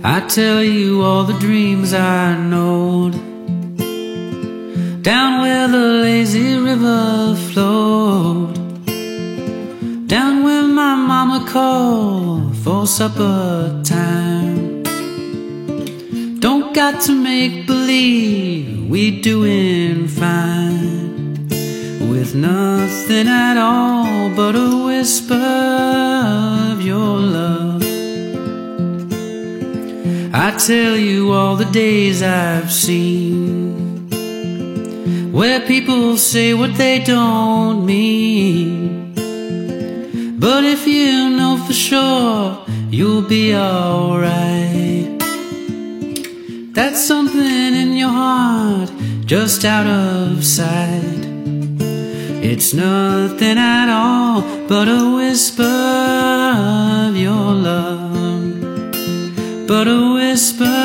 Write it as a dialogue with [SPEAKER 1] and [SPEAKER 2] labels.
[SPEAKER 1] I tell you all the dreams I knowed, down where the lazy river flowed, down where my mama called for supper time. Don't got to make believe we doing fine, with nothing at all but a whisper of your love. I tell you all the days I've seen, where people say what they don't mean, but if you know for sure, you'll be alright. That's something in your heart, just out of sight. It's nothing at all but a whisper of your love, but a whisper